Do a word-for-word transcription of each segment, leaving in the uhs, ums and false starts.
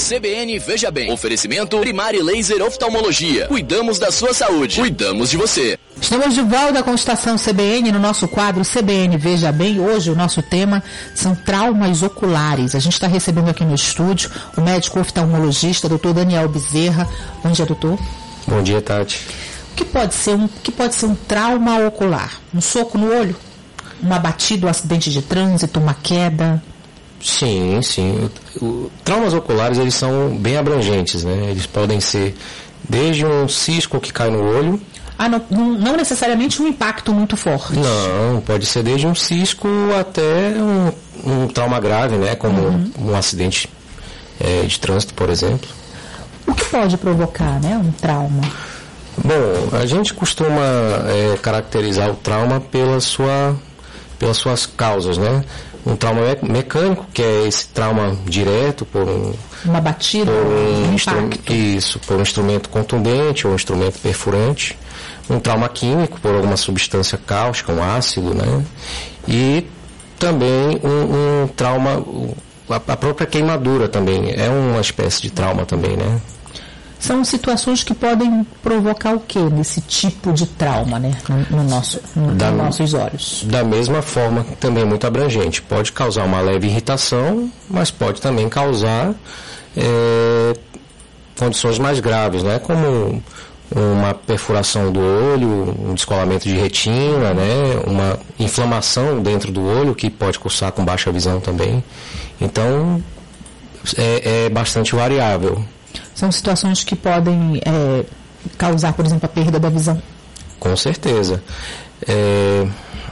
C B N Veja Bem. Oferecimento Primari Laser Oftalmologia. Cuidamos da sua saúde. Cuidamos de você. Estamos de volta com a Estação C B N no nosso quadro C B N Veja Bem. Hoje o nosso tema são traumas oculares. A gente está recebendo aqui no estúdio o médico oftalmologista, doutor Daniel Bezerra. Bom dia, doutor. Bom dia, Tati. O que pode ser um, que pode ser um trauma ocular? Um soco no olho? Uma batida, um acidente de trânsito, uma queda? Sim, sim. O, o, traumas oculares, eles são bem abrangentes, né? Eles podem ser desde um cisco que cai no olho. Ah, não, não necessariamente um impacto muito forte. Não, pode ser desde um cisco até um, um trauma grave, né? Como uhum. um acidente é, de trânsito, por exemplo. O que pode provocar, né, um trauma? Bom, a gente costuma é, caracterizar o trauma pela sua, pelas suas causas, né? Um trauma mecânico, que é esse trauma direto por um... Uma batida, por um, um instru- Isso, por um instrumento contundente ou um instrumento perfurante. Um trauma químico, por alguma substância cáustica, um ácido, né? E também um, um trauma... A própria queimadura também é uma espécie de trauma também, né? São situações que podem provocar o quê nesse tipo de trauma, né? No, no nosso, no, da, nos nossos olhos. Da mesma forma, também muito abrangente. Pode causar uma leve irritação, mas pode também causar é, condições mais graves, né? Como uma perfuração do olho, um descolamento de retina, né? Uma inflamação dentro do olho que pode cursar com baixa visão também. Então, é, é bastante variável. São situações que podem é, causar, por exemplo, a perda da visão? Com certeza. É,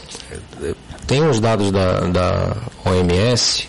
tem os dados da, da O M S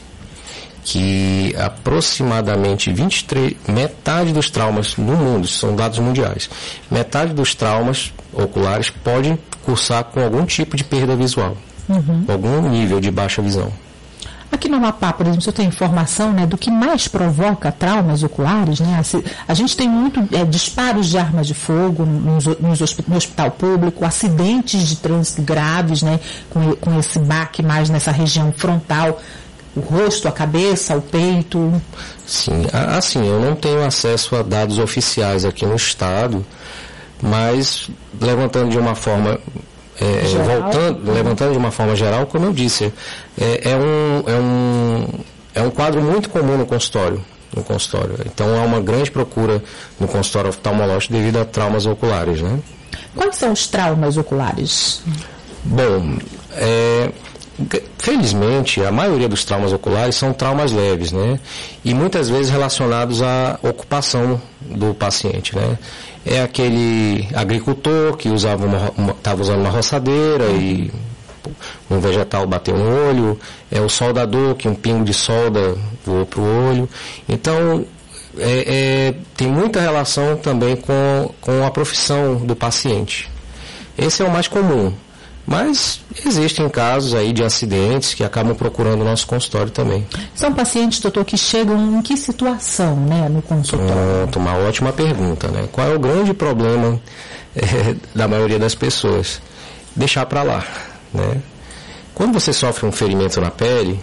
que aproximadamente vinte e três, metade dos traumas no mundo, são dados mundiais, metade dos traumas oculares podem cursar com algum tipo de perda visual, uhum. algum nível de baixa visão. Aqui no Amapá, por exemplo, eu tenho informação, né, do que mais provoca traumas oculares, né? A gente tem muito é, disparos de armas de fogo nos, nos, no hospital público, acidentes de trânsito graves, né, com, com esse baque mais nessa região frontal, o rosto, a cabeça, o peito. Sim, assim, eu não tenho acesso a dados oficiais aqui no estado, mas levantando de uma forma... É, voltando, levantando de uma forma geral, como eu disse, é, é, um, é, um, é um quadro muito comum no consultório, no consultório. Então há uma grande procura no consultório oftalmológico devido a traumas oculares, né? Quais são os traumas oculares? Bom, é, felizmente a maioria dos traumas oculares são traumas leves, né? E muitas vezes relacionados à ocupação do paciente, né? É aquele agricultor que usava uma, estava usando uma roçadeira e um vegetal bateu no olho, é o soldador que um pingo de solda voou para o olho. Então, é, é, tem muita relação também com, com a profissão do paciente. Esse é o mais comum. Mas existem casos aí de acidentes que acabam procurando o nosso consultório também. São pacientes, doutor, que chegam em que situação, né, no consultório? Pronto, uma ótima pergunta, né? Qual é o grande problema é, da maioria das pessoas? Deixar para lá, né? Quando você sofre um ferimento na pele,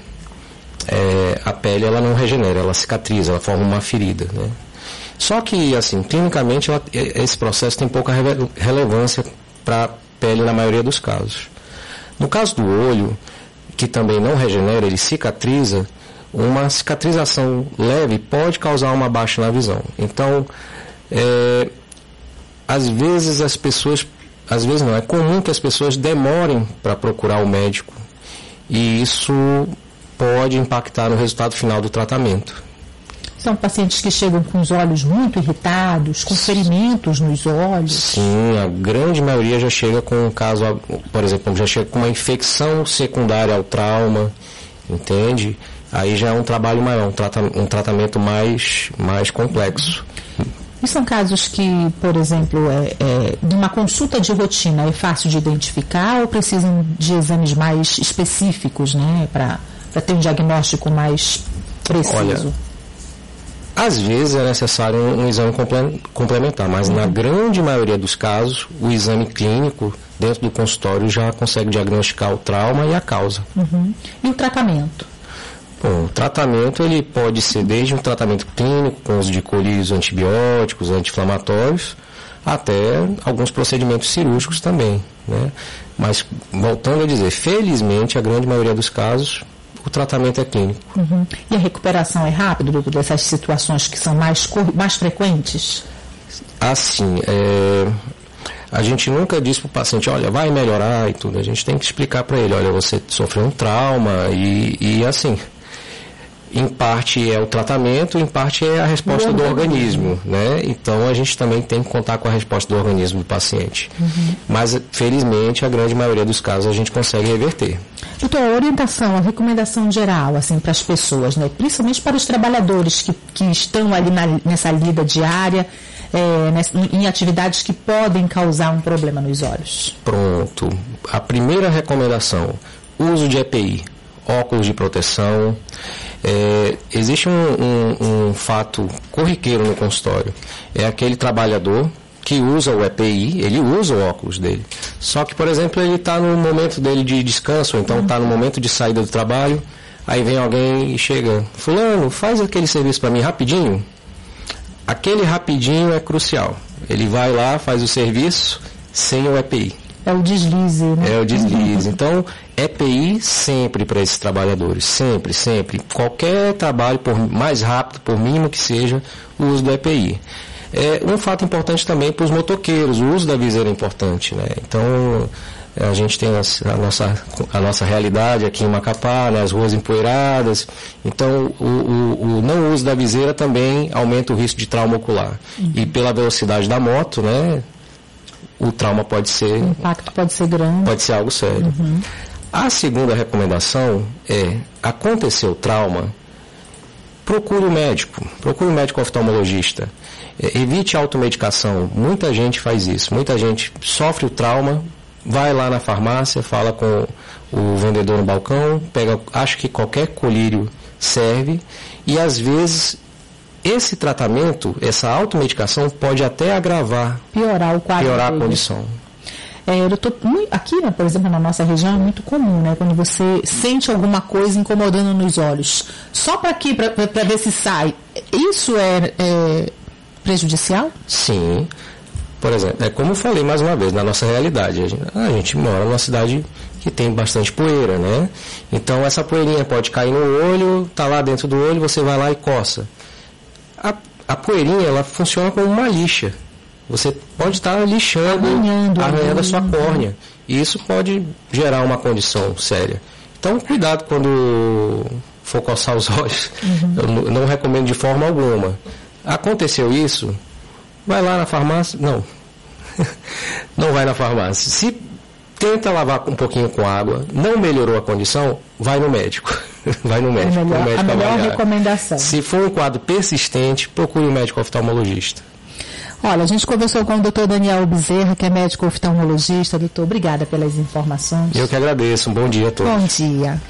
é, a pele ela não regenera, ela cicatriza, ela forma uma ferida, né? Só que, assim, clinicamente, ela, esse processo tem pouca relevância para pele na maioria dos casos. No caso do olho, que também não regenera, ele cicatriza, uma cicatrização leve pode causar uma baixa na visão. Então, é, às vezes as pessoas, às vezes não, é comum que as pessoas demorem para procurar o médico e isso pode impactar no resultado final do tratamento. São pacientes que chegam com os olhos muito irritados, com ferimentos nos olhos? Sim, a grande maioria já chega com um caso, por exemplo, já chega com uma infecção secundária ao trauma, entende? Aí já é um trabalho maior, um, trata, um tratamento mais, mais complexo. E são casos que, por exemplo, é, é, de uma consulta de rotina é fácil de identificar ou precisam de exames mais específicos, né, para ter um diagnóstico mais preciso? Olha, às vezes é necessário um, um exame complementar, mas uhum. na grande maioria dos casos, o exame clínico dentro do consultório já consegue diagnosticar o trauma e a causa. Uhum. E o tratamento? Bom, o tratamento ele pode ser desde um tratamento clínico, com uso de colírios antibióticos, anti-inflamatórios, até alguns procedimentos cirúrgicos também, né? Mas, voltando a dizer, felizmente, a grande maioria dos casos, o tratamento é clínico. Uhum. E a recuperação é rápida, doutor, dessas situações que são mais, mais frequentes? Assim, é... a gente nunca diz para o paciente, olha, vai melhorar e tudo. A gente tem que explicar para ele, olha, você sofreu um trauma e, e assim... Em parte é o tratamento, em parte é a resposta do organismo, né? Então a gente também tem que contar com a resposta do organismo do paciente. Uhum. Mas, felizmente, a grande maioria dos casos a gente consegue reverter. Doutor, a orientação, a recomendação geral, assim, para as pessoas, né? Principalmente para os trabalhadores que, que estão ali na, nessa lida diária, é, nessa, em atividades que podem causar um problema nos olhos. Pronto. A primeira recomendação, uso de E P I, óculos de proteção. É, existe um, um, um fato corriqueiro no consultório, é aquele trabalhador que usa o E P I, ele usa o óculos dele, só que, por exemplo, ele está no momento dele de descanso, então está no momento de saída do trabalho, aí vem alguém e chega, fulano, faz aquele serviço para mim rapidinho. Aquele rapidinho é crucial, ele vai lá, faz o serviço sem o E P I. É o deslize, né? É o deslize. Então, E P I sempre para esses trabalhadores, sempre, sempre. Qualquer trabalho, por mais rápido, por mínimo que seja, o uso do E P I. É um fato importante também para os motoqueiros, o uso da viseira é importante, né? Então, a gente tem a nossa, a nossa realidade aqui em Macapá, né? As ruas empoeiradas. Então, o, o, o não uso da viseira também aumenta o risco de trauma ocular. Uhum. E pela velocidade da moto, né? O trauma pode ser... O impacto pode ser grande. Pode ser algo sério. Uhum. A segunda recomendação é, aconteceu o trauma, procure o médico, procure o médico oftalmologista. É, evite a automedicação. Muita gente faz isso. Muita gente sofre o trauma, vai lá na farmácia, fala com o vendedor no balcão, pega, acha que qualquer colírio serve, e às vezes... Esse tratamento, essa automedicação pode até agravar, piorar o quadro, piorar a condição. É, doutor, aqui, né, por exemplo, na nossa região é muito comum, né, quando você sente alguma coisa incomodando nos olhos, só para aqui, para ver se sai, isso é, é prejudicial? Sim. Por exemplo, é como eu falei mais uma vez, na nossa realidade, a gente, a gente mora numa cidade que tem bastante poeira, né? Então essa poeirinha pode cair no olho, tá lá dentro do olho, você vai lá e coça. A, a poeirinha, ela funciona como uma lixa. Você pode estar lixando, arranhando, arranhando a sua córnea. E isso pode gerar uma condição séria. Então, cuidado quando for coçar os olhos. Uhum. Eu não, não recomendo de forma alguma. Aconteceu isso, vai lá na farmácia. Não. Não vai na farmácia. Se tenta lavar um pouquinho com água, não melhorou a condição, vai no médico. Vai no médico. É melhor, médico a melhor avaliar. Recomendação. Se for um quadro persistente, procure um médico oftalmologista. Olha, a gente conversou com o doutor Daniel Bezerra, que é médico oftalmologista. Doutor, obrigada pelas informações. Eu que agradeço. Um bom dia a todos. Bom dia.